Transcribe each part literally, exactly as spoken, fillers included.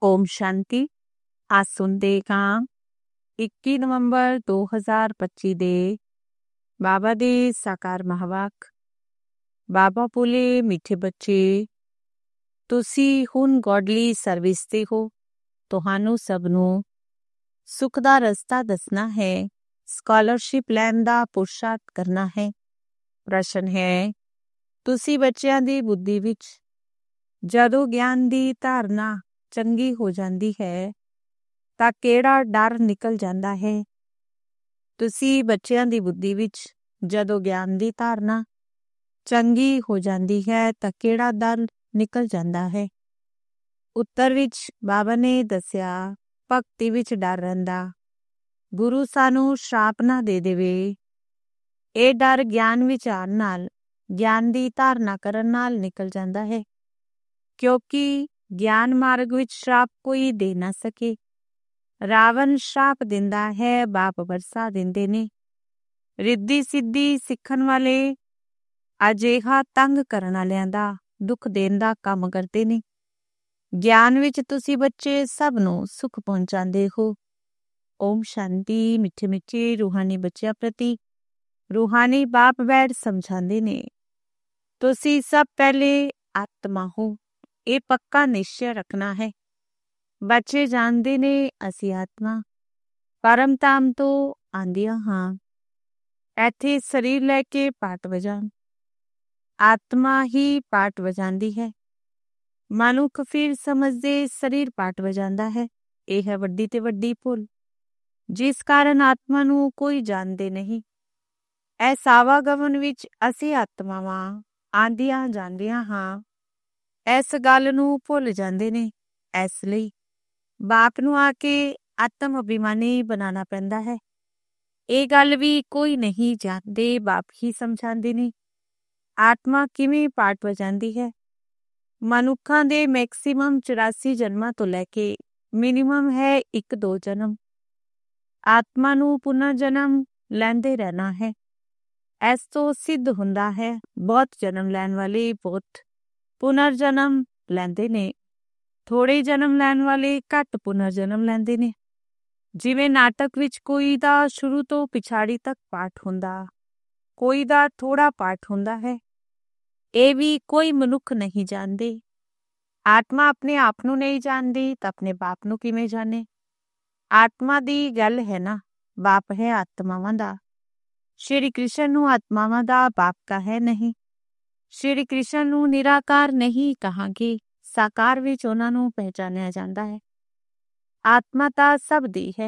ओम शांति। आज सुनते हाँ इक्की नवंबर दो हज़ार पच्ची दे बाबा दे साकार महावाक। बाबा बोले, मिठे बच्चे तुसी हुण गॉडली सर्विस ते हो। ਤੁਹਾਨੂੰ ਸਭ ਨੂੰ ਸੁਖ ਦਾ ਰਸਤਾ ਦੱਸਣਾ ਹੈ, ਸਕਾਲਰਸ਼ਿਪ ਲੈਣ ਦਾ ਪੁਰਸ਼ਾਰਥ ਕਰਨਾ ਹੈ। ਪ੍ਰਸ਼ਨ ਹੈ, ਤੁਸੀਂ ਬੱਚਿਆਂ ਦੀ ਬੁੱਧੀ ਵਿੱਚ ਜਦੋਂ ਗਿਆਨ ਦੀ ਧਾਰਨਾ ਚੰਗੀ ਹੋ ਜਾਂਦੀ ਹੈ ਤਾਂ ਕਿਹੜਾ ਡਰ ਨਿਕਲ ਜਾਂਦਾ ਹੈ? ਤੁਸੀਂ ਬੱਚਿਆਂ ਦੀ ਬੁੱਧੀ ਵਿੱਚ ਜਦੋਂ ਗਿਆਨ ਦੀ ਧਾਰਨਾ ਚੰਗੀ ਹੋ ਜਾਂਦੀ ਹੈ ਤਾਂ ਕਿਹੜਾ ਡਰ ਨਿਕਲ ਜਾਂਦਾ ਹੈ? ਉੱਤਰ ਵਿੱਚ ਬਾਬਾ ਨੇ ਦੱਸਿਆ, ਭਗਤੀ ਵਿੱਚ ਡਰ ਰਹਿੰਦਾ। ਗੁਰੂ ਸਾਨੂੰ ਸ਼ਰਾਪ ਨਾ ਦੇ ਦੇਵੇ। ਇਹ ਡਰ ਗਿਆਨ ਵਿੱਚ ਆਉਣ ਨਾਲ, ਗਿਆਨ ਦੀ ਧਾਰਨਾ ਕਰਨ ਨਾਲ ਨਿਕਲ ਜਾਂਦਾ ਹੈ, ਕਿਉਂਕਿ ਗਿਆਨ ਮਾਰਗ ਵਿੱਚ ਸ਼ਰਾਪ ਕੋਈ ਦੇ ਨਾ ਸਕੇ। ਰਾਵਣ ਸ਼ਰਾਪ ਦਿੰਦਾ ਹੈ, ਬਾਪ ਵਰਸਾ ਦਿੰਦੇ ਨੇ। ਰਿੱਧੀ ਸਿੱਧੀ ਸਿੱਖਣ ਵਾਲੇ ਅਜਿਹਾ ਤੰਗ ਕਰਨ ਵਾਲਿਆਂ ਦਾ ਦੁੱਖ ਦੇਣ ਦਾ ਕੰਮ ਕਰਦੇ ਨੇ। ਗਿਆਨ ਵਿੱਚ ਤੁਸੀਂ ਬੱਚੇ ਸਭ ਨੂੰ ਸੁਖ ਪਹੁੰਚਾਉਂਦੇ ਹੋ। ਓਮ ਸ਼ਾਂਤੀ। ਮਿੱਠੇ ਮਿੱਠੇ ਰੂਹਾਨੀ ਬੱਚਿਆਂ ਪ੍ਰਤੀ ਰੂਹਾਨੀ ਬਾਪ ਬੈਠ ਸਮਝਾਉਂਦੇ ਨੇ, ਤੁਸੀਂ ਸਭ ਪਹਿਲੇ ਆਤਮਾ ਹੋ। ਇਹ ਪੱਕਾ ਨਿਸ਼ਚੈ ਰੱਖਣਾ ਹੈ। ਬੱਚੇ ਜਾਣਦੇ ਨੇ ਅਸੀਂ ਆਤਮਾ ਪਰਮ ਧਾਮ ਤੋਂ ਆਂਦੀਆਂ ਹਾਂ। ਇੱਥੇ ਸਰੀਰ ਲੈ ਕੇ ਪਾਠ ਵਜਾਉਣ, ਆਤਮਾ ਹੀ ਪਾਠ ਵਜਾਉਂਦੀ ਹੈ। ਮਨੁੱਖ ਫਿਰ ਸਮਝਦੇ ਸਰੀਰ ਪਾਠ ਵਜਾਉਂਦਾ ਹੈ। ਇਹ ਹੈ ਵੱਡੀ ਤੇ ਵੱਡੀ ਭੁੱਲ, ਜਿਸ ਕਾਰਨ ਆਤਮਾ ਨੂੰ ਕੋਈ ਜਾਣਦੇ ਨਹੀਂ। ਇਸ ਆਵਾਗਮਨ ਵਿੱਚ ਅਸੀਂ ਆਤਮਾਵਾਂ ਆਂਦੀਆਂ ਜਾਂਦੀਆਂ ਹਾਂ, ਇਸ ਗੱਲ ਨੂੰ ਭੁੱਲ ਜਾਂਦੇ ਨੇ। ਇਸ ਲਈ ਬਾਪ ਨੂੰ ਆ ਕੇ ਆਤਮ ਅਭਿਮਾਨੀ ਬਣਾਉਣਾ ਪੈਂਦਾ ਹੈ। ਇਹ ਗੱਲ ਵੀ ਕੋਈ ਨਹੀਂ ਜਾਣਦੇ, ਬਾਪ ਹੀ ਸਮਝਾਉਂਦੇ ਨੇ। ਆਤਮਾ ਕਿਵੇਂ ਪਾਠ ਵਜਾਉਂਦੀ ਹੈ? ਮਨੁੱਖਾਂ ਦੇ ਮੈਕਸੀਮਮ ਚੁਰਾਸੀ ਜਨਮਾਂ ਤੋਂ ਲੈ ਕੇ ਮਿਨੀਮਮ ਹੈ ਇੱਕ ਦੋ ਜਨਮ। ਆਤਮਾ ਨੂੰ ਪੁਨਰ ਜਨਮ ਲੈਂਦੇ ਰਹਿਣਾ ਹੈ। ਇਸ ਤੋਂ ਸਿੱਧ ਹੁੰਦਾ ਹੈ ਬਹੁਤ ਜਨਮ ਲੈਣ ਵਾਲੇ ਬਹੁਤ ਪੁਨਰ ਜਨਮ ਲੈਂਦੇ ਨੇ, ਥੋੜੇ ਜਨਮ ਲੈਣ ਵਾਲੇ ਘੱਟ ਪੁਨਰ ਜਨਮ ਲੈਂਦੇ ਨੇ। ਜਿਵੇਂ ਨਾਟਕ ਵਿੱਚ ਕੋਈ ਦਾ ਸ਼ੁਰੂ ਤੋਂ ਪਿਛਾੜੀ ਤੱਕ ਪਾਠ ਹੁੰਦਾ, ਕੋਈ ਦਾ ਥੋੜਾ ਪਾਠ ਹੁੰਦਾ ਹੈ। ਇਹ ਵੀ ਕੋਈ ਮਨੁੱਖ ਨਹੀਂ ਜਾਣਦੇ। ਆਤਮਾ ਆਪਣੇ ਆਪ ਨੂੰ ਨਹੀਂ ਜਾਣਦੀ ਤਾਂ ਆਪਣੇ ਬਾਪ ਨੂੰ ਕਿਵੇਂ ਜਾਣੇ? ਆਤਮਾ ਦੀ ਗੱਲ ਹੈ ਨਾ, ਬਾਪ ਹੈ ਆਤਮਾਵਾਂ ਦਾ। ਸ਼੍ਰੀ ਕ੍ਰਿਸ਼ਨ ਨੂੰ ਆਤਮਾਵਾਂ ਦਾ ਬਾਪ ਕਹੇ ਨਹੀਂ। ਸ਼੍ਰੀ ਕ੍ਰਿਸ਼ਨ ਨੂੰ ਨਿਰਾਕਾਰ ਨਹੀਂ ਕਹਾਂਗੇ, ਸਾਕਾਰ ਵਿੱਚ ਉਹਨਾਂ ਨੂੰ ਪਹਿਚਾਨਿਆ ਜਾਂਦਾ ਹੈ। ਆਤਮਾ ਤਾਂ ਸਭ ਦੀ ਹੈ।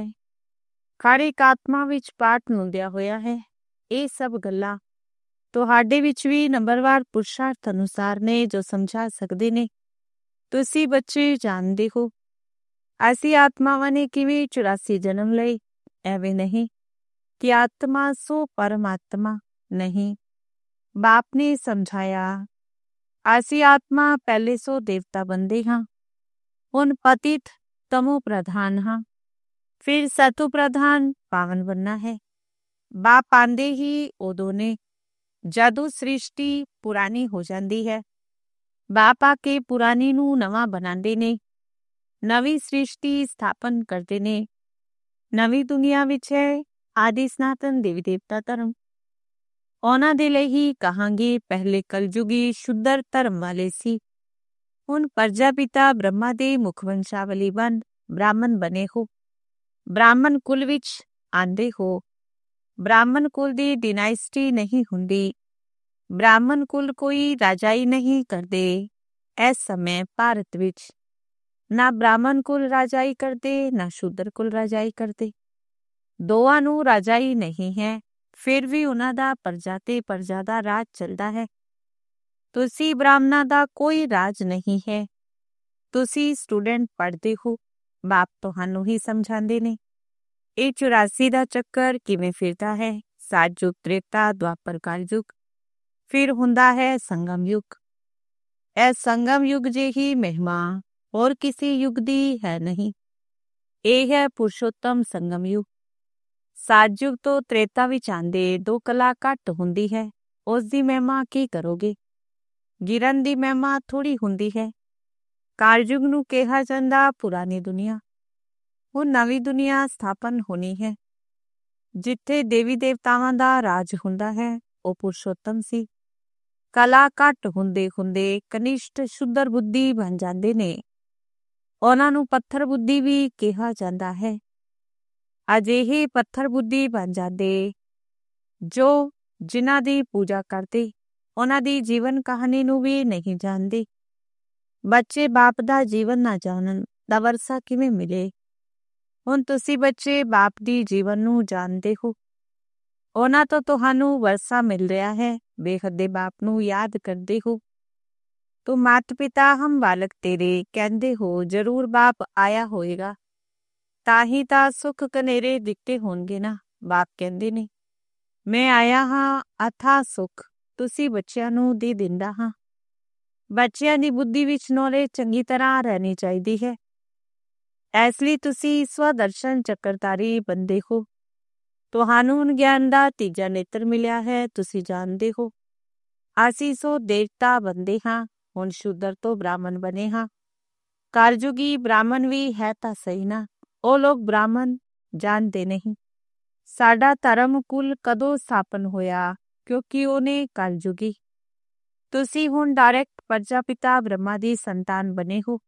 ਹਰ ਇੱਕ ਆਤਮਾ ਵਿੱਚ ਪਾਠ ਨੁੰਦਿਆ ਹੋਇਆ ਹੈ। ਇਹ ਸਭ ਗੱਲਾਂ ਤੁਹਾਡੇ ਵਿੱਚ ਵੀ ਨੰਬਰਵਾਰ ਪੁਰਸ਼ਾਰਥ ਅਨੁਸਾਰ ਨੇ ਜੋ ਸਮਝਾ ਸਕਦੇ ਨੇ। ਤੁਸੀਂ ਬੱਚੇ ਜਾਣਦੇ ਹੋ ਅਸੀਂ ਆਤਮਾਵਾਂ ਨੇ ਕਿਵੇਂ ਚੁਰਾਸੀ ਜਨਮ ਲਏ। ਐਵੇਂ ਨਹੀਂ ਕਿ ਆਤਮਾ ਸੋ ਪਰਮਾਤਮਾ ਨਹੀਂ। ਬਾਪ ਨੇ ਸਮਝਾਇਆ, ਅਸੀਂ ਆਤਮਾ ਪਹਿਲੇ ਸੋ ਦੇਵਤਾ ਬੰਦੇ ਹਾਂ, ਹੁਣ ਪਤਿਤ ਤਮੋ ਪ੍ਰਧਾਨ ਹਾਂ, ਫਿਰ ਸਤੋ ਪ੍ਰਧਾਨ ਪਾਵਨ ਬਣਨਾ ਹੈ। ਬਾਪ ਆਂਦੇ ਹੀ ਉਦੋਂ ਨੇ ਜਦੋਂ ਸ੍ਰਿਸ਼ਟੀ ਪੁਰਾਣੀ ਹੋ ਜਾਂਦੀ ਹੈ। ਬਾਪ ਆ ਕੇ ਪੁਰਾਣੀ ਨੂੰ ਨਵਾਂ ਬਣਾਉਂਦੇ ਨੇ, ਨਵੀਂ ਸ੍ਰਿਸ਼ਟੀ ਸਥਾਪਨ ਕਰਦੇ ਨੇ। ਨਵੀਂ ਦੁਨੀਆ ਵਿੱਚ ਹੈ ਆਦਿ ਸਨਾਤਨ ਦੇਵੀ ਦੇਵਤਾ ਧਰਮ। ਉਹਨਾਂ ਦੇ ਲਈ ਹੀ ਕਹਾਂਗੇ ਪਹਿਲੇ ਕਲਯੁਗੀ ਸ਼ੁੱਧਰ ਧਰਮ ਵਾਲੇ ਸੀ। ਹੁਣ ਪ੍ਰਜਾਪਿਤਾ ਬ੍ਰਹਮਾ ਦੇ ਮੁਖ ਵੰਸ਼ਾਵਲੀ ਬਣ ਬ੍ਰਾਹਮਣ ਬਣੇ ਹੋ। ਬ੍ਰਾਹਮਣ ਕੁਲ ਵਿੱਚ ਆਂਦੇ ਹੋ। ਬ੍ਰਾਹਮਣ ਕੁਲ ਦੀ ਡਿਨਾਇਸਟੀ ਨਹੀਂ ਹੁੰਦੀ। ਬ੍ਰਾਹਮਣ ਕੁਲ ਕੋਈ ਰਾਜਾਈ ਨਹੀਂ ਕਰਦੇ। ਇਸ ਸਮੇਂ ਭਾਰਤ ਵਿੱਚ ਨਾ ਬ੍ਰਾਹਮਣ ਕੁਲ ਰਾਜਾਈ ਕਰਦੇ, ਨਾ ਸ਼ੂਦਰ ਕੁਲ ਰਾਜਾਈ ਕਰਦੇ। ਦੋਵਾਂ ਨੂੰ ਰਾਜਾਈ ਨਹੀਂ ਹੈ, ਫਿਰ ਵੀ ਉਹਨਾਂ ਦਾ ਪ੍ਰਜਾ ਤੇ ਪ੍ਰਜਾ ਦਾ ਰਾਜ ਚੱਲਦਾ ਹੈ। ਤੁਸੀਂ ਬ੍ਰਾਹਮਣਾਂ ਦਾ ਕੋਈ ਰਾਜ ਨਹੀਂ ਹੈ। ਤੁਸੀਂ ਸਟੂਡੈਂਟ ਪੜ੍ਹਦੇ ਹੋ, ਬਾਪ ਤੁਹਾਨੂੰ ਹੀ ਸਮਝਾਉਂਦੇ ਨੇ। ਇਹ ਚੁਰਾਸੀ ਦਾ ਚੱਕਰ ਕਿਵੇਂ ਫਿਰਦਾ ਹੈ? ਸਤਯੁਗ, ਤ੍ਰੇਤਾ, ਦੁਆਪਰ, ਕਲਯੁਗ, ਫਿਰ ਹੁੰਦਾ ਹੈ ਸੰਗਮ ਯੁਗ। ਇਹ ਸੰਗਮ ਯੁਗ ਜਿਹੀ ਮਹਿਮਾ ਹੋਰ ਕਿਸੇ ਯੁਗ ਦੀ ਹੈ ਨਹੀਂ। ਇਹ ਹੈ ਪੁਰਸ਼ੋਤਮ ਸੰਗਮ ਯੁਗ। ਸਤਯੁਗ ਤੋਂ ਤ੍ਰੇਤਾ ਵਿੱਚ ਆਂਦੇ ਦੋ ਕਲਾ ਘੱਟ ਹੁੰਦੀ ਹੈ, ਉਸ ਦੀ ਮਹਿਮਾ ਕੀ ਕਰੋਗੇ? ਗਿਰਨ ਦੀ ਮਹਿਮਾ ਥੋੜੀ ਹੁੰਦੀ ਹੈ। ਕਾਲਯੁਗ ਨੂੰ ਕਿਹਾ ਜਾਂਦਾ ਪੁਰਾਣੀ ਦੁਨੀਆ। ਹੁਣ ਨਵੀਂ ਦੁਨੀਆ ਸਥਾਪਨ ਹੋਣੀ ਹੈ, ਜਿੱਥੇ ਦੇਵੀ ਦੇਵਤਾਵਾਂ ਦਾ ਰਾਜ ਹੁੰਦਾ ਹੈ। ਉਹ ਪੁਰਸ਼ੋਤਮ ਸੀ। ਕਲਾ ਘੱਟ ਹੁੰਦੇ ਹੁੰਦੇ ਕਨਿਸ਼ਟ ਸ਼ੁੱਧਰ ਬੁੱਧੀ ਬਣ ਜਾਂਦੇ ਨੇ। ਉਹਨਾਂ ਨੂੰ ਪੱਥਰ ਬੁੱਧੀ ਵੀ ਕਿਹਾ ਜਾਂਦਾ ਹੈ। ਅਜਿਹੇ ਪੱਥਰ ਬੁੱਧੀ ਬਣ ਜਾਂਦੇ ਜੋ ਜਿਨ੍ਹਾਂ ਦੀ ਪੂਜਾ ਕਰਦੇ ਉਹਨਾਂ ਦੀ ਜੀਵਨ ਕਹਾਣੀ ਨੂੰ ਵੀ ਨਹੀਂ ਜਾਣਦੇ। ਬੱਚੇ ਬਾਪ ਦਾ ਜੀਵਨ ਨਾ ਜਾਣਨ ਦਾ ਵਰਸਾ ਕਿਵੇਂ ਮਿਲੇ? ਹੁਣ ਤੁਸੀਂ ਬੱਚੇ ਬਾਪ ਦੀ ਜੀਵਨ ਨੂੰ ਜਾਣਦੇ ਹੋ। ਉਹਨਾਂ ਤੋਂ ਤੁਹਾਨੂੰ ਵਰਸਾ ਮਿਲ ਰਿਹਾ ਹੈ। ਬੇਹੱਦ ਦੇ ਬਾਪ ਨੂੰ ਯਾਦ ਕਰਦੇ ਹੋ। ਤੂੰ ਮਾਤ ਪਿਤਾ ਹਮ ਬਾਲਕ ਤੇਰੇ ਕਹਿੰਦੇ ਹੋ। ਜ਼ਰੂਰ ਬਾਪ ਆਇਆ ਹੋਏਗਾ, ਤਾਂ ਹੀ ਤਾਂ ਸੁੱਖ ਕਨੇਰੇ ਦਿੱਤੇ ਹੋਣਗੇ ਨਾ। ਬਾਪ ਕਹਿੰਦੇ ਨੇ, ਮੈਂ ਆਇਆ ਹਾਂ ਅਥਾਹ ਸੁੱਖ ਤੁਸੀਂ ਬੱਚਿਆਂ ਨੂੰ ਦੇ ਦਿੰਦਾ ਹਾਂ। ਬੱਚਿਆਂ ਦੀ ਬੁੱਧੀ ਵਿੱਚ ਨੌਲੇਜ ਚੰਗੀ ਤਰ੍ਹਾਂ ਰਹਿਣੀ ਚਾਹੀਦੀ ਹੈ। ਇਸ ਲਈ ਤੁਸੀਂ ਸਵਦਰਸ਼ਨ ਚੱਕਰਧਾਰੀ ਬੰਦੇ ਹੋ। ਤੁਹਾਨੂੰ ਹੁਣ ਗਿਆਨ ਦਾ ਤੀਜਾ ਨੇਤਰ ਮਿਲਿਆ ਹੈ। ਤੁਸੀਂ ਜਾਣਦੇ ਹੋ ਅਸੀਂ ਸੋ ਦੇਵਤਾ ਬੰਦੇ ਹਾਂ। ਹੁਣ ਸ਼ੂਦਰ ਤੋਂ ਬ੍ਰਾਹਮਣ ਬਣੇ ਹਾਂ। ਕਾਲਯੁਗੀ ਬ੍ਰਾਹਮਣ ਵੀ ਹੈ ਤਾਂ ਸਹੀ ਨਾ। ਉਹ ਲੋਕ ਬ੍ਰਾਹਮਣ ਜਾਣਦੇ ਨਹੀਂ। ਸਾਡਾ ਧਰਮ ਕੁਲ ਕਦੋਂ ਸਥਾਪਨ ਹੋਇਆ? ਕਿਉਂਕਿ ਉਹਨੇ ਕਲਯੁਗੀ। ਤੁਸੀਂ ਹੁਣ ਡਾਇਰੈਕਟ ਪ੍ਰਜਾਪਿਤਾ ਬ੍ਰਹਮਾ ਦੀ ਸੰਤਾਨ ਬਣੇ ਹੋ।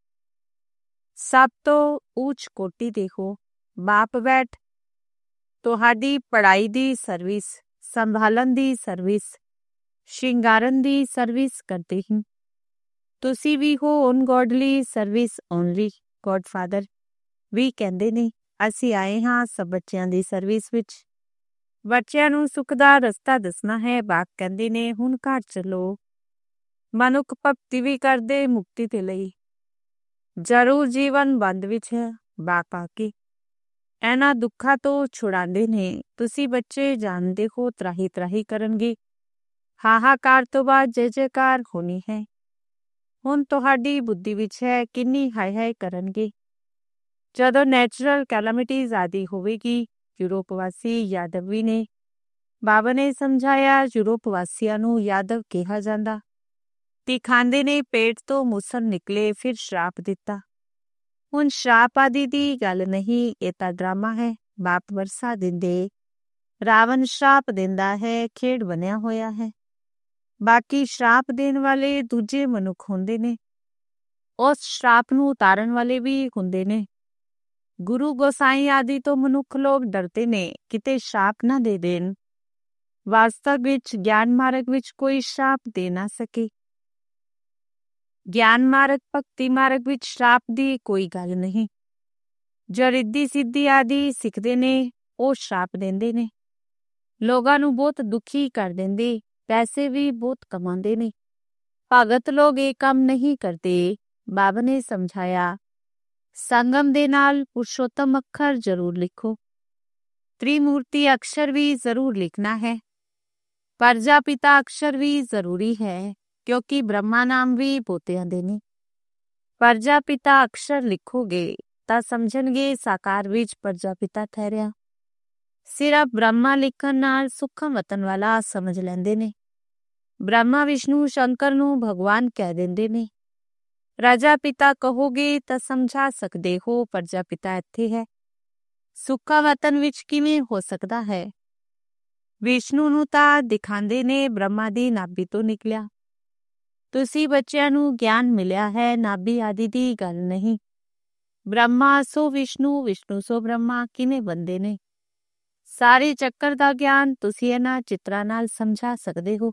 ਸਭ ਤੋਂ ਉੱਚ ਕੋਟੀ ਦੇ ਹੋ। ਬਾਪ ਬੈਠ ਤੁਹਾਡੀ ਪੜ੍ਹਾਈ ਦੀ ਸਰਵਿਸ, ਸੰਭਾਲਣ ਦੀ ਸਰਵਿਸ, ਸ਼ਿੰਗਾਰਨ ਦੀ ਸਰਵਿਸ ਕਰਦੇ ਹੀ। ਤੁਸੀਂ ਵੀ ਹੋ on godly service only. God father ਵੀ ਕਹਿੰਦੇ ਨੇ ਅਸੀਂ ਆਏ ਹਾਂ ਸਭ ਬੱਚਿਆਂ ਦੀ ਸਰਵਿਸ ਵਿੱਚ। ਬੱਚਿਆਂ ਨੂੰ ਸੁੱਖ ਦਾ ਰਸਤਾ ਦੱਸਣਾ ਹੈ। ਬਾਪ ਕਹਿੰਦੇ ਨੇ ਹੁਣ ਘਰ ਚਲੋ। ਮਨੁੱਖ ਭਗਤੀ ਵੀ ਕਰਦੇ ਮੁਕਤੀ ਦੇ ਲਈ। ਜ਼ਰੂਰ ਜੀਵਨ ਬੰਦ ਵਿੱਚ ਹੈ। ਬਾਪ ਆ ਕੇ ਇਹਨਾਂ ਦੁੱਖਾਂ ਤੋਂ ਛੁਡਾਉਂਦੇ ਨੇ। ਤੁਸੀਂ ਬੱਚੇ ਜਾਣਦੇ ਹੋ ਤਰਾਹੀ ਤਰਾਹੀ ਕਰਨਗੇ। ਹਾਹਾਕਾਰ ਤੋਂ ਬਾਅਦ ਜੈ ਜੈਕਾਰ ਹੋਣੀ ਹੈ। ਹੁਣ ਤੁਹਾਡੀ ਬੁੱਧੀ ਵਿੱਚ ਹੈ ਕਿੰਨੀ ਹਾਏ ਹਾਏ ਕਰਨਗੇ। ਜਦੋਂ ਨੈਚੁਰਲ ਕੈਲਾਮਿਟੀਜ਼ ਆਦਿ ਹੋਵੇਗੀ। ਯੂਰੋਪ ਵਾਸੀ ਯਾਦਵ ਵੀ ਨੇ। ਬਾਬਾ ਨੇ ਸਮਝਾਇਆ ਯੂਰੋਪ ਵਾਸੀਆਂ ਨੂੰ ਯਾਦਵ ਕਿਹਾ ਜਾਂਦਾ। ਤੇ ਖਾਂਦੇ ਨੇ ਪੇਟ ਤੋਂ ਮੂਸਲ ਨਿਕਲੇ ਫਿਰ ਸ਼ਰਾਪ ਦਿੱਤਾ। ਹੁਣ ਸ਼ਰਾਪ ਆਦਿ ਦੀ ਗੱਲ ਨਹੀਂ, ਇਹ ਤਾਂ ਡਰਾਮਾ ਹੈ। ਬਾਪ ਵਰਸਾ ਦਿੰਦੇ, ਰਾਵਣ ਸ਼ਰਾਪ ਦਿੰਦਾ ਹੈ। ਖੇਡ ਬਣਿਆ ਹੋਇਆ ਹੈ। ਬਾਕੀ ਸ਼ਰਾਪ ਦੇਣ ਵਾਲੇ ਦੂਜੇ ਮਨੁੱਖ ਹੁੰਦੇ ਨੇ। ਉਸ ਸ਼ਰਾਪ ਨੂੰ ਉਤਾਰਨ ਵਾਲੇ ਵੀ ਹੁੰਦੇ ਨੇ। ਗੁਰੂ ਗੋਸਾਈ ਆਦਿ ਤੋਂ ਮਨੁੱਖ ਲੋਕ ਡਰਦੇ ਨੇ ਕਿਤੇ ਸ਼ਰਾਪ ਨਾ ਦੇ ਦੇਣ। ਵਾਸਤਵ ਵਿੱਚ ਗਿਆਨ ਮਾਰਗ ਵਿੱਚ ਕੋਈ ਸ਼ਰਾਪ ਦੇ ਨਾ ਸਕੇ। ਗਿਆਨ ਮਾਰਗ ਭਗਤੀ ਮਾਰਗ ਵਿੱਚ ਸ਼ਰਾਪ ਦੀ ਕੋਈ ਗੱਲ ਨਹੀਂ। ਜੋ ਰਿੱਧੀ ਸਿੱਧੀ ਆਦਿ ਸਿੱਖਦੇ ਨੇ ਉਹ ਸ਼ਰਾਪ ਦਿੰਦੇ ਨੇ। ਲੋਕਾਂ ਨੂੰ ਬਹੁਤ ਦੁਖੀ ਕਰ ਦਿੰਦੇ, ਪੈਸੇ ਵੀ ਬਹੁਤ ਕਮਾਉਂਦੇ ਨੇ। ਭਗਤ ਲੋਕ ਇਹ ਕੰਮ ਨਹੀਂ ਕਰਦੇ। ਬਾਬਾ ਨੇ ਸਮਝਾਇਆ ਸੰਗਮ ਦੇ ਨਾਲ ਪੁਰਸ਼ੋਤਮ ਅੱਖਰ ਜ਼ਰੂਰ ਲਿਖੋ। ਤ੍ਰਿਮੂਰਤੀ ਅਕਸ਼ਰ ਵੀ ਜ਼ਰੂਰ ਲਿਖਣਾ ਹੈ। ਪ੍ਰਜਾਪਿਤਾ ਅਕਸ਼ਰ ਵੀ ਜ਼ਰੂਰੀ ਹੈ, ਕਿਉਂਕਿ ਬ੍ਰਹਮਾ ਨਾਮ ਵੀ ਪੋਤਿਆਂ ਦੇ ਨੇ। ਪ੍ਰਜਾਪਿਤਾ ਅਕਸ਼ਰ ਲਿਖੋਗੇ ਤਾਂ ਸਮਝਣਗੇ ਸਾਕਾਰ ਵਿੱਚ ਪ੍ਰਜਾਪਿਤਾ ਠਹਿਰਿਆ। ਸਿਰਫ ਬ੍ਰਹਮਾ ਲਿਖਣ ਨਾਲ ਸੁੱਖਮ ਵਤਨ ਵਾਲਾ ਸਮਝ ਲੈਂਦੇ ਨੇ। ਬ੍ਰਹਮਾ ਵਿਸ਼ਨੂੰ ਸ਼ੰਕਰ ਨੂੰ ਭਗਵਾਨ ਕਹਿ ਦਿੰਦੇ ਨੇ। ਰਾਜਾ ਪਿਤਾ ਕਹੋਗੇ ਤਾਂ ਸਮਝਾ ਸਕਦੇ ਹੋ ਪ੍ਰਜਾਪਿਤਾ ਇੱਥੇ ਹੈ। ਸੁੱਖਾ ਵਤਨ ਵਿੱਚ ਕਿਵੇਂ ਹੋ ਸਕਦਾ ਹੈ? ਵਿਸ਼ਨੂੰ ਨੂੰ ਤਾਂ ਦਿਖਾਉਂਦੇ ਨੇ ਬ੍ਰਹਮਾ ਦੀ ਨਾਭੀ ਤੋਂ ਨਿਕਲਿਆ। ਤੁਸੀਂ ਬੱਚਿਆਂ ਨੂੰ ਗਿਆਨ ਮਿਲਿਆ ਹੈ, ਨਾਭੀ ਆਦਿ ਦੀ ਗੱਲ ਨਹੀਂ। ਬ੍ਰਹਮਾ ਸੋ ਵਿਸ਼ਨੂੰ, ਵਿਸ਼ਨੂੰ ਸੋ ਬ੍ਰਹਮਾ ਕਿਵੇਂ ਬੰਦੇ ਨੇ? ਸਾਰੇ ਚੱਕਰ ਦਾ ਗਿਆਨ ਤੁਸੀਂ ਇਹਨਾਂ ਚਿੱਤਰਾਂ ਨਾਲ ਸਮਝਾ ਸਕਦੇ ਹੋ।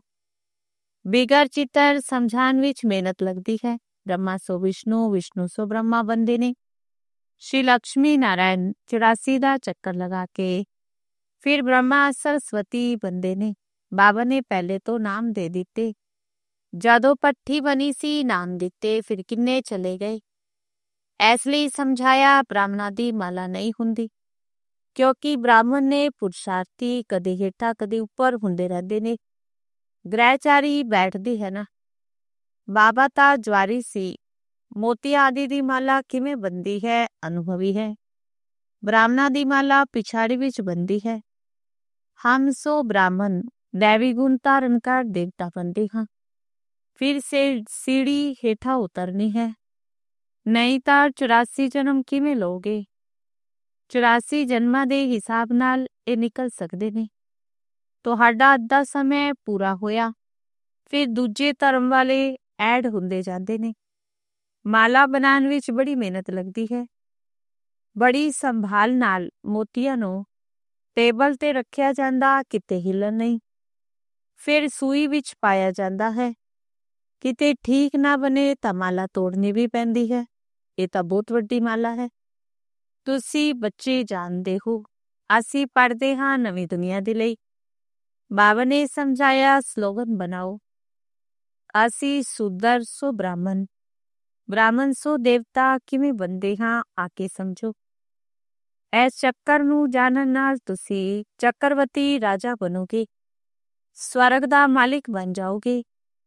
ਬਿਗਰ ਚਿੱਤਰ ਸਮਝਾਉਣ ਵਿੱਚ ਮਿਹਨਤ ਲੱਗਦੀ ਹੈ। ਬ੍ਰਹਮਾ ਸੋ ਵਿਸ਼ਨੂੰ, ਵਿਸ਼ਨੂੰ ਸੋ ਬ੍ਰਹਮਾ ਬੰਦੇ ਨੇ। ਸ਼੍ਰੀ ਲਕਸ਼ਮੀ ਨਾਰਾਇਣ ਚੁਰਾਸੀ ਦਾ ਚੱਕਰ ਲਗਾ ਕੇ ਫਿਰ ਬ੍ਰਹਮਾ ਸਰਸਵਤੀ ਬੰਦੇ ਨੇ। ਬਾਬਾ ਨੇ ਪਹਿਲੇ ਤੋਂ ਨਾਮ ਦੇ ਦਿੱਤੇ। ਜਦੋਂ ਪੱਠੀ ਬਣੀ ਸੀ ਨਾਮ ਦਿੱਤੇ, ਫਿਰ ਕਿੰਨੇ ਚਲੇ ਗਏ। ਇਸ ਲਈ ਸਮਝਾਇਆ ਬ੍ਰਾਹਮਣਾਂ ਦੀ ਮਾਲਾ ਨਹੀਂ ਹੁੰਦੀ, ਕਿਉਂਕਿ ਬ੍ਰਾਹਮਣ ਨੇ ਪੁਰਸ਼ਾਰਥੀ ਕਦੇ ਹੇਠਾਂ ਕਦੇ ਉੱਪਰ ਹੁੰਦੇ ਰਹਿੰਦੇ ਨੇ। ਗ੍ਰਹਿਚਾਰੀ ਬੈਠਦੀ ਹੈ ਨਾ। ਬਾਬਾ ਤਾਂ ਜਵਾਰੀ ਸੀ। ਮੋਤੀ ਆਦਿ ਦੀ ਮਾਲਾ ਕਿਵੇਂ ਬਣਦੀ ਹੈ? ਅਨੁਭਵੀ ਹੈ। ਬ੍ਰਾਹਮਣਾਂ ਦੀ ਮਾਲਾ ਪਿਛਾੜੀ ਵਿੱਚ ਬਣਦੀ ਹੈ। ਹਮ ਸੋ ਬ੍ਰਾਹਮਣ ਦੈਵੀ ਗੁਣ ਧਾਰਨ ਕਰ ਦੇਵਤਾ ਬਣਦੇ ਹਾਂ। ਫਿਰ ਸੇ ਸੀੜੀ ਹੇਠਾਂ ਉਤਰਨੀ ਹੈ। ਨਹੀਂ ਤਾਂ ਚੁਰਾਸੀ ਜਨਮ ਕਿਵੇਂ ਲਓਗੇ? ਚੁਰਾਸੀ ਜਨਮਾਂ ਦੇ ਹਿਸਾਬ ਨਾਲ ਇਹ ਨਿਕਲ ਸਕਦੇ ਨੇ। ਤੁਹਾਡਾ ਅੱਧਾ ਸਮੇਂ ਪੂਰਾ ਹੋਇਆ, ਫਿਰ ਦੂਜੇ ਧਰਮ ਵਾਲੇ ਐਡ ਹੁੰਦੇ ਜਾਂਦੇ ਨੇ। ਮਾਲਾ ਬਣਾਉਣ ਵਿੱਚ ਬੜੀ ਮਿਹਨਤ ਲੱਗਦੀ ਹੈ। ਬੜੀ ਸੰਭਾਲ ਨਾਲ ਮੋਤੀਆਂ ਨੂੰ ਟੇਬਲ ਤੇ ਰੱਖਿਆ ਜਾਂਦਾ, ਕਿਤੇ ਹਿੱਲਣ ਨਹੀਂ। ਫਿਰ ਸੂਈ ਵਿੱਚ ਪਾਇਆ ਜਾਂਦਾ ਹੈ। ਕਿਤੇ ਠੀਕ ਨਾ ਬਣੇ ਤਾਂ ਮਾਲਾ ਤੋੜਨੀ ਵੀ ਪੈਂਦੀ ਹੈ। ਇਹ ਤਾਂ ਬਹੁਤ ਵੱਡੀ ਮਾਲਾ ਹੈ। ਤੁਸੀਂ ਬੱਚੇ ਜਾਣਦੇ ਹੋ, ਅਸੀਂ ਪੜ੍ਹਦੇ ਹਾਂ ਨਵੀਂ ਦੁਨੀਆ ਦੇ ਲਈ। ਬਾਬਾ ਨੇ ਸਮਝਾਇਆ, ਸਲੋਗਨ ਬਣਾਓ, ਅਸੀਂ ਸ਼ੂਦਰ ਸੋ ਬ੍ਰਾਹਮਣ, ਬ੍ਰਾਹਮਣ ਸੋ ਦੇਵਤਾ ਕਿਵੇਂ ਬਣਦੇ ਹਾਂ ਆ ਕੇ ਸਮਝੋ। ਇਸ ਚੱਕਰ ਨੂੰ ਜਾਣਨ ਨਾਲ ਤੁਸੀਂ ਚੱਕਰਵਰਤੀ ਰਾਜਾ ਬਣੋਗੇ, ਸਵਰਗ ਦਾ ਮਾਲਿਕ ਬਣ ਜਾਓਗੇ।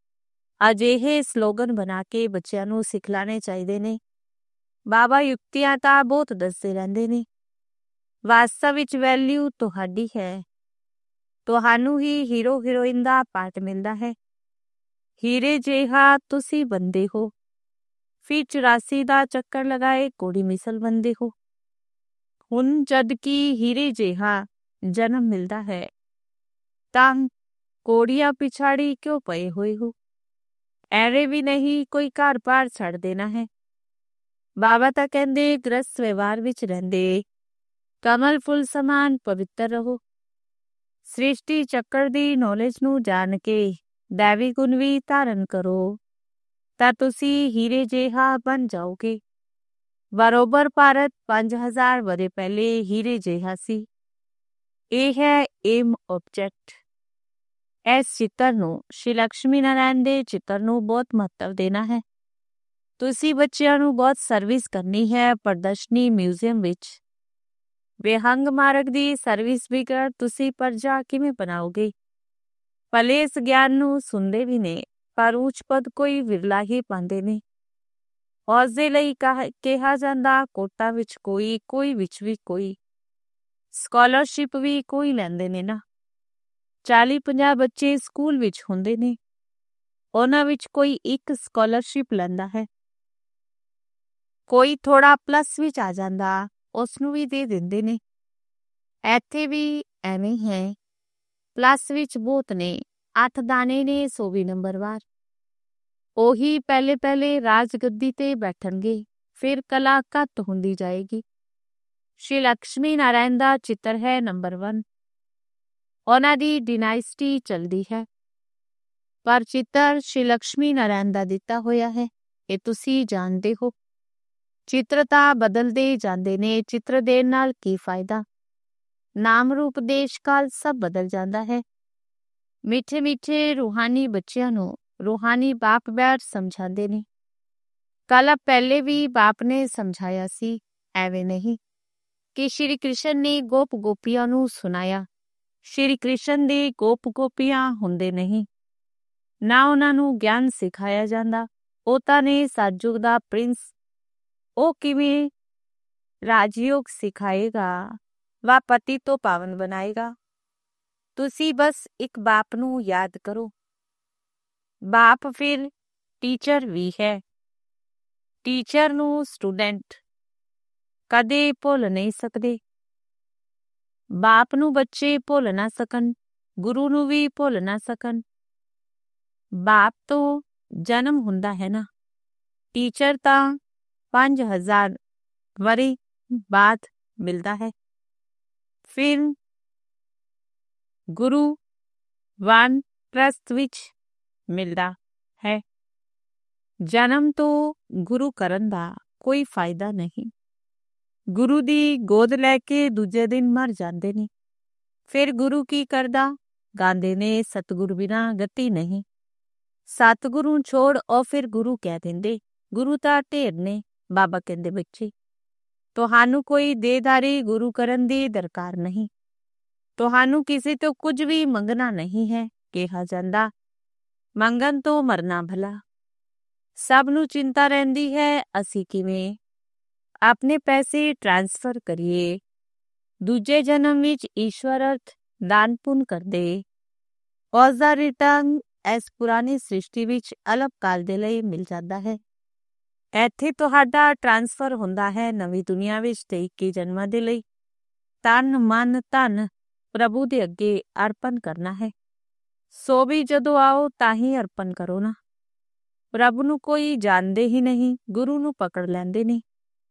ਅਜਿਹੇ ਸਲੋਗਨ ਬਣਾ ਕੇ ਬੱਚਿਆਂ ਨੂੰ ਸਿਖਲਾਣੇ ਚਾਹੀਦੇ ਨੇ। ਬਾਬਾ ਯੁਕਤੀਆਂ ਤਾਂ ਬਹੁਤ ਦੱਸਦੇ ਰਹਿੰਦੇ ਨੇ। ਵਾਸਤਵ ਵਿੱਚ ਵੈਲਿਊ ਤੁਹਾਡੀ ਹੈ। ਤੁਹਾਨੂੰ ਹੀ ਹੀਰੋ ਹੀਰੋਇਨ ਦਾ ਪਾਰਟ ਮਿਲਦਾ ਹੈ। ਹੀਰੇ ਜਿਹਾ ਤੁਸੀਂ ਬੰਦੇ ਹੋ। ਫਿਰ ਚੁਰਾਸੀ ਦਾ ਚੱਕਰ ਲਗਾਏ ਕੋੜੀ ਮਿਸਲ ਬੰਦੇ ਹੋ। ਹੁਣ ਜਦ ਕਿ ਹੀਰੇ ਜਿਹਾ ਜਨਮ ਮਿਲਦਾ ਹੈ ਤਾਂ ਕੋੜੀਆਂ ਪਿਛਾੜੀ ਕਿਉਂ ਪਏ ਹੋਏ ਹੋ? ਐਰੇ ਵੀ ਨਹੀਂ ਕੋਈ ਘਰ ਬਾਰ ਛੱਡ ਦੇਣਾ ਹੈ। ਬਾਬਾ ਤਾਂ ਕਹਿੰਦੇ ਗ੍ਰਸਤ ਵਿਵਹਾਰ ਵਿੱਚ ਰਹਿੰਦੇ ਕਮਲ ਫੁੱਲ ਸਮਾਨ ਪਵਿੱਤਰ ਰਹੋ। ਸ੍ਰਿਸ਼ਟੀ ਚੱਕਰ ਦੀ ਨੌਲੇਜ ਨੂੰ ਜਾਣ ਕੇ ਦੈਵੀ ਗੁਣ ਵੀ ਧਾਰਨ ਕਰੋ ਤਾਂ ਤੁਸੀਂ ਹੀਰੇ ਜਿਹਾ ਬਣ ਜਾਓਗੇ। ਬਰੋਬਰ ਭਾਰਤ ਪੰਜ ਹਜ਼ਾਰ ਵਰੇ ਪਹਿਲੇ ਹੀਰੇ ਜਿਹਾ ਸੀ। ਇਹ ਹੈ ਏਮ ਆਬਜੈਕਟ। ਇਸ ਚਿੱਤਰ ਨੂੰ ਸ਼੍ਰੀ ਲਕਸ਼ਮੀ ਨਾਰਾਇਣ ਦੇ ਚਿੱਤਰ ਨੂੰ ਬਹੁਤ ਮਹੱਤਵ ਦੇਣਾ ਹੈ। ਤੁਸੀਂ ਬੱਚਿਆਂ ਨੂੰ ਬਹੁਤ ਸਰਵਿਸ ਕਰਨੀ ਹੈ। ਪ੍ਰਦਰਸ਼ਨੀ ਮਿਊਜ਼ੀਅਮ ਵਿੱਚ ਵਿਹੰਗ ਮਾਰਗ ਦੀ ਸਰਵਿਸ ਬਿਗੜ ਤੁਸੀਂ ਪਰਜਾ ਕਿਵੇਂ ਬਣਾਓਗੇ? ਭਲੇ ਇਸ ਗਿਆਨ ਨੂੰ ਸੁਣਦੇ ਵੀ ਨੇ, ਪਰ ਉੱਚ ਪਦ ਕੋਈ ਵਿਰਲਾ ਹੀ ਪਾਉਂਦੇ ਨੇ। ਉਸ ਦੇ ਲਈ ਕਿਹਾ ਜਾਂਦਾ ਕੋਟਾ ਵਿੱਚ ਕੋਈ, ਕੋਈ ਵਿੱਚ ਵੀ ਕੋਈ, ਸਕਾਲਰਸ਼ਿਪ ਵੀ ਕੋਈ ਲੈਂਦੇ ਨੇ ਨਾ। ਚਾਲੀ ਪੰਜਾਹ ਬੱਚੇ ਸਕੂਲ ਵਿੱਚ ਹੁੰਦੇ ਨੇ, ਉਹਨਾਂ ਵਿੱਚ ਕੋਈ ਇੱਕ ਸਕਾਲਰਸ਼ਿਪ ਲੈਂਦਾ ਹੈ। ਕੋਈ ਥੋੜਾ ਪਲੱਸ ਵਿੱਚ ਆ ਜਾਂਦਾ, ਉਸਨੂੰ ਵੀ ਦੇ ਦਿੰਦੇ ਨੇ। ਇੱਥੇ ਵੀ ਐਵੇਂ ਹੈ। ਪਲੱਸ ਵਿੱਚ ਬਹੁਤ ਨੇ, ਅੱਠ ਦਾਣੇ ਨੇ ਸੌ ਵੀ ਨੰਬਰਵਾਰ। ਉਹੀ ਪਹਿਲੇ ਪਹਿਲੇ ਰਾਜ ਗੱਦੀ ਤੇ ਬੈਠਣਗੇ, ਫਿਰ ਕਲਾ ਘੱਟ ਹੁੰਦੀ ਜਾਏਗੀ। ਸ਼੍ਰੀ ਲਕਸ਼ਮੀ ਨਾਰਾਇਣ ਦਾ ਚਿੱਤਰ ਹੈ ਨੰਬਰ ਵਨ। ਉਹਨਾਂ ਦੀ ਡਿਨਾਇਸਟੀ ਚਲਦੀ ਹੈ, ਪਰ ਚਿੱਤਰ ਸ਼੍ਰੀ ਲਕਸ਼ਮੀ ਨਾਰਾਇਣ ਦਾ ਦਿੱਤਾ ਹੋਇਆ ਹੈ। ਇਹ ਤੁਸੀਂ ਜਾਣਦੇ ਹੋ। ਚਿੱਤਰ ਤਾਂ ਬਦਲਦੇ ਜਾਂਦੇ ਨੇ। ਚਿੱਤਰ ਦੇਣ ਨਾਲ ਕੀ ਫਾਇਦਾ? ਨਾਮ ਰੂਪ ਦੇਸ਼ ਕਾਲ ਸਭ ਬਦਲ ਜਾਂਦਾ ਹੈ। ਮਿੱਠੇ ਮਿੱਠੇ ਰੂਹਾਨੀ ਬੱਚਿਆਂ ਨੂੰ ਰੂਹਾਨੀ ਬਾਪ ਬੈਠ ਸਮਝਾਉਂਦੇ ਨੇ। ਕੱਲ੍ਹ ਪਹਿਲੇ ਵੀ ਬਾਪ ਨੇ ਸਮਝਾਇਆ ਸੀ, ਐਵੇਂ ਨਹੀਂ ਕਿ ਸ਼੍ਰੀ ਕ੍ਰਿਸ਼ਨ ਨੇ ਗੋਪ ਗੋਪੀਆਂ ਨੂੰ ਸੁਣਾਇਆ। ਸ਼੍ਰੀ ਕ੍ਰਿਸ਼ਨ ਦੇ ਗੋਪ ਗੋਪੀਆਂ ਹੁੰਦੇ ਨਹੀਂ, ਨਾ ਉਹਨਾਂ ਨੂੰ ਗਿਆਨ ਸਿਖਾਇਆ ਜਾਂਦਾ। ਉਹ ਤਾਂ ਨੇ ਸਤਿਯੁਗ ਦਾ ਪ੍ਰਿੰਸ। ਉਹ ਕਿਵੇਂ ਰਾਜਯੋਗ ਸਿਖਾਏਗਾ ਵਾ ਪਤੀ ਤੋਂ ਪਾਵਨ ਬਣਾਏਗਾ? ਤੁਸੀਂ ਬਸ ਇੱਕ ਬਾਪ ਨੂੰ ਯਾਦ ਕਰੋ। ਬਾਪ ਫਿਰ ਟੀਚਰ ਵੀ ਹੈ। ਟੀਚਰ ਨੂੰ ਸਟੂਡੈਂਟ ਕਦੇ ਭੁੱਲ ਨਹੀਂ ਸਕਦੇ। ਬਾਪ ਨੂੰ ਬੱਚੇ ਭੁੱਲ ਨਾ ਸਕਣ, ਗੁਰੂ ਨੂੰ ਵੀ ਭੁੱਲ ਨਾ ਸਕਣ। ਬਾਪ ਤੋਂ ਜਨਮ ਹੁੰਦਾ ਹੈ ਨਾ। ਟੀਚਰ ਤਾਂ ਪੰਜ ਹਜ਼ਾਰ ਵਰੇ ਬਾਅਦ ਮਿਲਦਾ ਹੈ। ਫਿਰ ਗੁਰੂ ਵਾਨਪ੍ਰਸਥ ਵਿੱਚ ਮਿਲਦਾ ਹੈ। ਜਨਮ ਤੋਂ ਗੁਰੂ ਕਰਨ ਦਾ ਕੋਈ ਫਾਇਦਾ ਨਹੀਂ। ਗੁਰੂ ਦੀ ਗੋਦ ਲੈ ਕੇ ਦੂਜੇ ਦਿਨ ਮਰ ਜਾਂਦੇ ਨੇ। ਫਿਰ ਗੁਰੂ ਕੀ ਕਰਦਾ? ਗਾਉਂਦੇ ਨੇ ਸਤਿਗੁਰੂ ਬਿਨਾਂ ਗਤੀ ਨਹੀਂ। ਸਤਿਗੁਰੂ ਛੋੜ ਉਹ ਫਿਰ ਗੁਰੂ ਕਹਿ ਦਿੰਦੇ। ਗੁਰੂ ਤਾਂ ਢੇਰ ਨੇ। ਬਾਬਾ ਕਹਿੰਦੇ ਬੱਚੇ, ਤੁਹਾਨੂੰ ਕੋਈ ਦੇਦਾਰੀ ਗੁਰੂ ਕਰਨ ਦੀ ਦਰਕਾਰ ਨਹੀਂ। ਤੁਹਾਨੂੰ ਕਿਸੇ ਤੋਂ ਕੁਝ ਵੀ ਮੰਗਣਾ ਨਹੀਂ ਹੈ। ਕਿਹਾ ਜਾਂਦਾ ਮੰਗਣ ਤੋਂ ਮਰਨਾ ਭਲਾ। ਸਭ ਨੂੰ ਚਿੰਤਾ ਰਹਿੰਦੀ ਹੈ, ਅਸੀਂ ਕਿਵੇਂ ਆਪਣੇ ਪੈਸੇ ਟ੍ਰਾਂਸਫਰ ਕਰੀਏ। ਦੂਜੇ ਜਨਮ ਵਿੱਚ ਈਸ਼ਵਰ ਅਰਥ ਦਾਨ ਪੁੰਨ ਕਰਦੇ। ਉਸ ਦਾ ਰਿਟਰਨ ਇਸ ਪੁਰਾਣੀ ਸ੍ਰਿਸ਼ਟੀ ਵਿੱਚ ਅਲਪ ਕਾਲ ਦੇ ਲਈ ਮਿਲ ਜਾਂਦਾ ਹੈ। ਇੱਥੇ ਤੁਹਾਡਾ ਟ੍ਰਾਂਸਫਰ ਹੁੰਦਾ ਹੈ ਨਵੀਂ ਦੁਨੀਆ ਵਿੱਚ ਤੇ ਇੱਕੀ ਜਨਮਾਂ ਦੇ ਲਈ। ਤਨ ਮਨ ਧਨ ਪ੍ਰਭੂ ਦੇ ਅੱਗੇ ਅਰਪਣ ਕਰਨਾ ਹੈ। ਸੋ ਵੀ ਜਦੋਂ ਆਓ ਤਾਂ ਹੀ ਅਰਪਣ ਕਰੋ ਨਾ। ਪ੍ਰਭੂ ਨੂੰ ਕੋਈ ਜਾਣਦੇ ਹੀ ਨਹੀਂ, ਗੁਰੂ ਨੂੰ ਪਕੜ ਲੈਂਦੇ ਨੇ।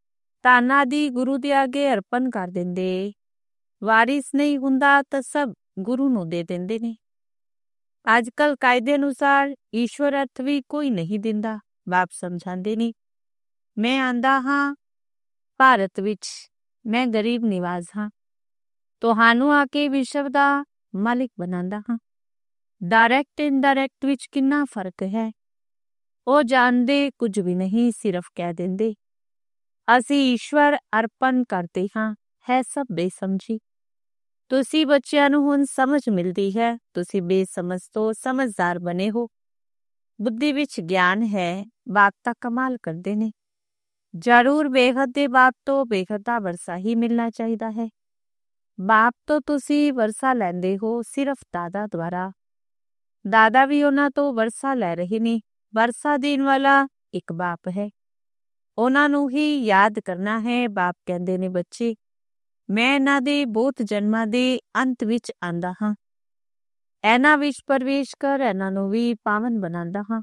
ਧਨ ਆਦਿ ਗੁਰੂ ਦੇ ਅੱਗੇ ਅਰਪਣ ਕਰ ਦਿੰਦੇ। ਵਾਰਿਸ ਨਹੀਂ ਹੁੰਦਾ ਤਾਂ ਸਭ ਗੁਰੂ ਨੂੰ ਦੇ ਦਿੰਦੇ ਨੇ। ਅੱਜ ਕੱਲ੍ਹ ਕਾਇਦੇ ਅਨੁਸਾਰ ਈਸ਼ਵਰ ਅਰਥ ਵੀ ਕੋਈ ਨਹੀਂ ਦਿੰਦਾ। ਬਾਪ ਸਮਝਾਉਂਦੇ ਨੇ, ਮੈਂ ਆਂਦਾ ਹਾਂ ਭਾਰਤ ਵਿੱਚ, ਮੈਂ ਗਰੀਬ ਨਿਵਾਜ ਹਾਂ, ਤੁਹਾਨੂੰ ਆ ਕੇ ਵਿਸ਼ਵ ਦਾ ਮਾਲਿਕ ਬਣਾਉਂਦਾ ਹਾਂ। ਡਾਇਰੈਕਟ ਇਨਡਾਇਰੈਕਟ ਵਿੱਚ ਕਿੰਨਾ ਫਰਕ ਹੈ। ਉਹ ਜਾਣਦੇ ਕੁਝ ਵੀ ਨਹੀਂ, ਸਿਰਫ ਕਹਿ ਦਿੰਦੇ ਅਸੀਂ ਈਸ਼ਵਰ ਅਰਪਣ ਕਰਦੇ ਹਾਂ। ਹੈ ਸਭ ਬੇਸਮਝੀ। ਤੁਸੀਂ ਬੱਚਿਆਂ ਨੂੰ ਹੁਣ ਸਮਝ ਮਿਲਦੀ ਹੈ। ਤੁਸੀਂ ਬੇਸਮਝ ਤੋਂ ਸਮਝਦਾਰ ਬਣੇ ਹੋ। ਬੁੱਧੀ ਵਿੱਚ ਗਿਆਨ ਹੈ। ਬਾਪ ਤਾਂ ਕਮਾਲ ਕਰਦੇ ਨੇ। ਜ਼ਰੂਰ ਬੇਹੱਦ ਦੇ ਬਾਪ ਤੋਂ ਬੇਹੱਦ ਦਾ ਵਰਸਾ ਹੀ ਮਿਲਣਾ ਚਾਹੀਦਾ ਹੈ। ਬਾਪ ਤੋਂ ਤੁਸੀਂ ਵਰਸਾ ਲੈਂਦੇ ਹੋ ਸਿਰਫ ਦਾਦਾ ਦੁਆਰਾ। ਦਾਦਾ ਵੀ ਉਹਨਾਂ ਤੋਂ ਵਰਸਾ ਲੈ ਰਹੇ ਨੇ। ਵਰਸਾ ਦੇਣ ਵਾਲਾ ਇੱਕ ਬਾਪ ਹੈ। ਉਹਨਾਂ ਨੂੰ ਹੀ ਯਾਦ ਕਰਨਾ ਹੈ। ਬਾਪ ਕਹਿੰਦੇ ਨੇ, ਬੱਚੇ ਮੈਂ ਇਹਨਾਂ ਦੇ ਬਹੁਤ ਜਨਮਾਂ ਦੇ ਅੰਤ ਵਿੱਚ ਆਂਦਾ ਹਾਂ। ਇਹਨਾਂ ਵਿੱਚ ਪ੍ਰਵੇਸ਼ ਕਰ ਇਹਨਾਂ ਨੂੰ ਵੀ ਪਾਵਨ ਬਣਾਉਂਦਾ ਹਾਂ,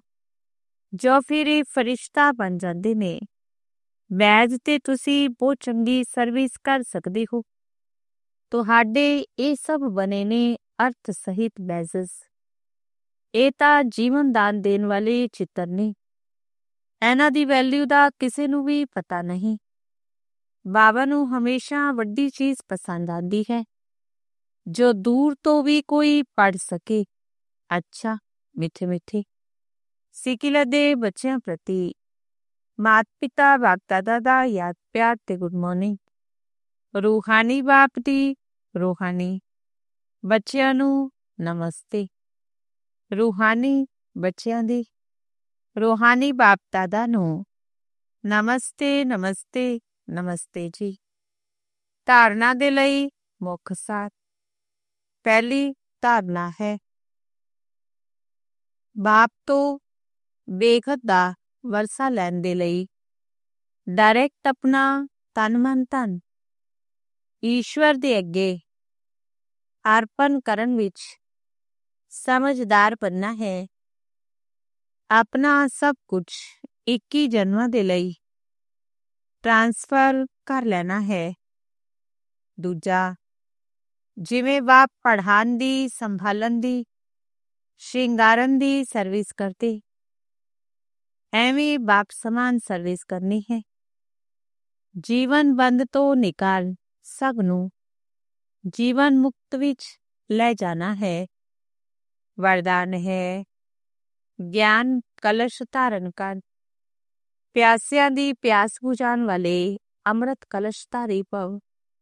ਜੋ ਫਿਰ ਇਹ ਫਰਿਸ਼ਤਾ ਬਣ ਜਾਂਦੇ ਨੇ। ਵੈਜ ਤੇ ਤੁਸੀਂ ਬਹੁਤ ਚੰਗੀ ਸਰਵਿਸ ਕਰ ਸਕਦੇ ਹੋ। ਤੁਹਾਡੇ ਇਹ ਸਭ ਬਣੇ ਨੇ ਅਰਥ ਸਹਿਤ ਬੈਜ਼ਸ। ਇਹ ਤਾਂ ਜੀਵਨ ਦਾਨ ਦੇਣ ਵਾਲੇ ਚਿੱਤਰ ਨੇ। ਇਹਨਾਂ ਦੀ ਵੈਲਿਊ ਦਾ ਕਿਸੇ ਨੂੰ ਵੀ ਪਤਾ ਨਹੀਂ। ਬਾਬਾ ਨੂੰ ਹਮੇਸ਼ਾ ਵੱਡੀ ਚੀਜ਼ ਪਸੰਦ ਆਉਂਦੀ ਹੈ, ਜੋ ਦੂਰ ਤੋਂ ਵੀ ਕੋਈ ਪੜ੍ਹ ਸਕੇ। ਅੱਛਾ, ਮਿੱਠੇ ਮਿੱਠੇ ਸਿੱਕਿਲਾ ਦੇ ਬੱਚਿਆਂ ਪ੍ਰਤੀ ਮਾਤ ਪਿਤਾ ਬਾਪ ਦਾਦਾ ਦਾ ਯਾਦ ਪਿਆਰ ਤੇ ਗੁੱਡ ਮਾਰਨਿੰਗ। ਰੂਹਾਨੀ ਬਾਪ ਦੀ ਰੂਹਾਨੀ ਬੱਚਿਆਂ ਨੂੰ ਨਮਸਤੇ। ਰੂਹਾਨੀ ਬੱਚਿਆਂ ਦੀ ਰੂਹਾਨੀ ਬਾਪ ਦਾਦਾ ਨੂੰ ਨਮਸਤੇ ਨਮਸਤੇ ਨਮਸਤੇ ਜੀ। ਧਾਰਨਾ ਦੇ ਲਈ ਮੁੱਖ ਸਾਰ। ਪਹਿਲੀ ਧਾਰਨਾ ਹੈ, ਬਾਪ ਤੋਂ ਬੇਖਤ ਦਾ ਵਰਸਾ ਲੈਣ ਦੇ ਲਈ ਡਾਇਰੈਕਟ ਆਪਣਾ ਤਨ ਮਨ ਧਨ ਈਸ਼ਵਰ ਦੇ ਅੱਗੇ ਅਰਪਣ ਕਰਨ ਵਿੱਚ ਸਮਝਦਾਰ ਬਣਨਾ ਹੈ। ਆਪਣਾ ਸਭ ਕੁਝ ਇੱਕੀ ਜਨਮਾਂ ਦੇ ਲਈ ਟ੍ਰਾਂਸਫਰ ਕਰ ਲੈਣਾ ਹੈ। ਦੂਜਾ, ਜਿਵੇਂ ਬਾਪ ਪੜ੍ਹਾਉਣ ਦੀ, ਸੰਭਾਲਣ ਦੀ, ਸ਼ਿੰਗਾਰਨ ਦੀ ਸਰਵਿਸ ਕਰਦੇ, ਐਵੇਂ ਬਾਪ ਸਮਾਨ ਸਰਵਿਸ ਕਰਨੀ ਹੈ। ਜੀਵਨ ਬੰਦ ਤੋਂ ਨਿਕਾਲ ਸਭ ਨੂੰ ਜੀਵਨ ਮੁਕਤ ਵਿੱਚ ਲੈ ਜਾਣਾ ਹੈ। ਵਰਦਾਨ ਹੈ, ਗਿਆਨ ਕਲਸ਼ ਧਾਰਨ ਕਰ, ਪਿਆਸਿਆਂ ਦੀ ਪਿਆਸ ਬੁਝਾਉਣ ਵਾਲੇ ਅੰਮ੍ਰਿਤ ਕਲਸ਼ ਧਾਰੀ ਭਵ।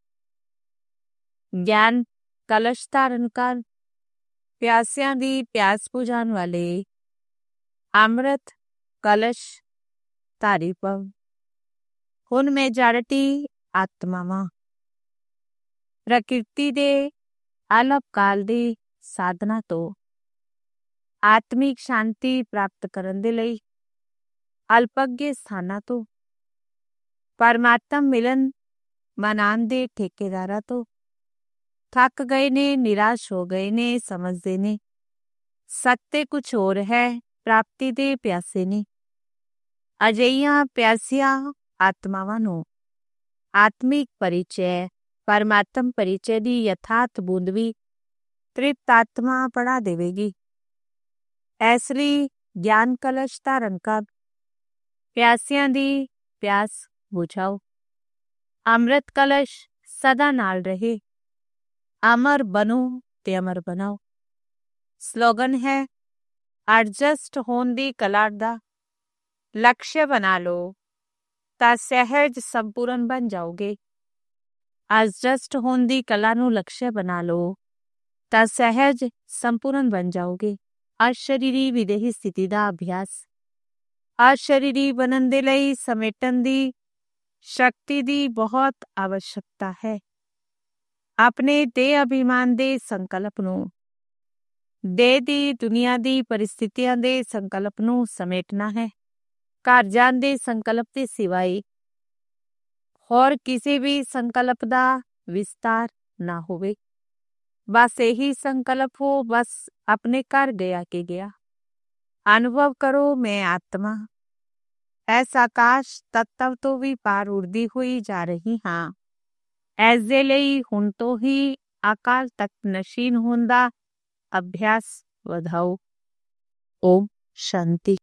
ਗਿਆਨ ਕਲਸ਼ ਧਾਰਨ ਕਰ, ਪਿਆਸਿਆਂ ਦੀ ਪਿਆਸ ਬੁਝਾਉਣ ਵਾਲੇ ਅੰਮ੍ਰਿਤ ਕਲਸ਼ ਧਾਰੀ ਭਵ। ਹੁਣ ਮੈਜੋਰਿਟੀ ਆਤਮਾਵਾਂ ਪ੍ਰਕਿਰਤੀ ਦੇ ਅਲਪ ਕਾਲ ਦੀ ਸਾਧਨਾ ਤੋਂ ਆਤਮਿਕ ਸ਼ਾਂਤੀ ਪ੍ਰਾਪਤ ਕਰਨ ਦੇ ਲਈ ਅਲਪੱਗੇ ਸਥਾਨਾਂ ਤੋਂ ਪਰਮਾਤਮ ਮਿਲਨ ਮਨਾਉਣ ਦੇ ਠੇਕੇਦਾਰਾਂ ਤੋਂ ਥੱਕ ਗਏ ਨੇ, ਨਿਰਾਸ਼ ਹੋ ਗਏ ਨੇ, ਸਮਝਦੇ ਨੇ ਸੱਤੇ ਕੁਛ ਹੋਰ ਹੈ, ਪ੍ਰਾਪਤੀ ਦੇ ਪਿਆਸੇ ਨੇ। ਅਜਿਹੀਆਂ ਪਿਆਸੀਆਂ ਆਤਮਾਵਾਂ ਨੂੰ ਆਤਮਿਕ ਪਰਿਚੈ, ਪਰਮਾਤਮ ਪਰਿਚੈ ਦੀ ਯਥਾਰਥ ਬੂੰਦ ਵੀ ਤ੍ਰਿਪਤ ਆਤਮਾ ਪੜਾ ਦੇਵੇਗੀ। ਇਸ ਲਈ ਗਿਆਨ ਕਲਸ਼ ਧਾਰਨ ਕਰ, ਪਿਆਸਿਆਂ ਦੀ ਪਿਆਸ ਬੁਝਾਓ। ਅੰਮ੍ਰਿਤ ਕਲਸ਼ ਸਦਾ ਨਾਲ ਰਹੇ। ਅਮਰ ਬਣੋ ਤੇ ਅਮਰ ਬਣਾਓ। ਸਲੋਗਨ ਹੈ, ਐਡਜਸਟ ਹੋਣ ਦੀ ਕਲਾ ਦਾ ਲਕਸ਼ ਬਣਾ ਲਓ ਤਾਂ ਸਹਿਜ ਸੰਪੂਰਨ ਬਣ ਜਾਓਗੇ। ਐਡਜਸਟ ਹੋਣ ਦੀ ਕਲਾ ਨੂੰ ਲਕਸ਼ ਬਣਾ ਲਓ ਤਾਂ ਸਹਿਜ ਸੰਪੂਰਨ ਬਣ ਜਾਓਗੇ। ਅਸ਼ਰੀਰੀ ਵਿਦੇਹੀ ਸਥਿਤੀ ਦਾ ਅਭਿਆਸ। ਅਸ਼ਰੀਰੀ ਬਣਨ ਦੇ ਲਈ ਸਮੇਟਣ ਦੀ ਸ਼ਕਤੀ ਦੀ ਬਹੁਤ ਆਵਸ਼ਕਤਾ ਹੈ। ਆਪਣੇ ਦੇਹ ਅਭਿਮਾਨ ਦੇ ਸੰਕਲਪ ਨੂੰ, ਦੇਹ ਦੀ ਦੁਨੀਆ ਦੀ ਪਰਿਸਥਿਤੀਆਂ ਦੇ ਸੰਕਲਪ ਨੂੰ ਸਮੇਟਣਾ ਹੈ। ਘਰ ਜਾਣ ਦੇ ਸੰਕਲਪ ਦੇ ਸਿਵਾਏ ਹੋਰ ਕਿਸੇ ਵੀ ਸੰਕਲਪ ਦਾ ਵਿਸਤਾਰ ਨਾ ਹੋਵੇ। ਬਸ ਇਹੀ ਸੰਕਲਪ ਹੋ, ਬਸ ਆਪਣੇ ਘਰ ਗਿਆ ਕਿ ਗਿਆ। ਅਨੁਭਵ ਕਰੋ, ਮੈਂ ਆਤਮਾ ਇਸ ਆਕਾਸ਼ ਤੱਤਵ ਤੋਂ ਵੀ ਪਾਰ ਉੜਦੀ ਹੋਈ ਜਾ ਰਹੀ ਹਾਂ। ਇਸ ਦੇ ਲਈ ਹੁਣ ਤੋਂ ਹੀ ਅਕਾਲ ਤਖਤ ਨਸ਼ੀਨ ਹੋਣ ਦਾ ਅਭਿਆਸ ਵਧਾਓ। ਓਮ ਸ਼ਾਂਤੀ।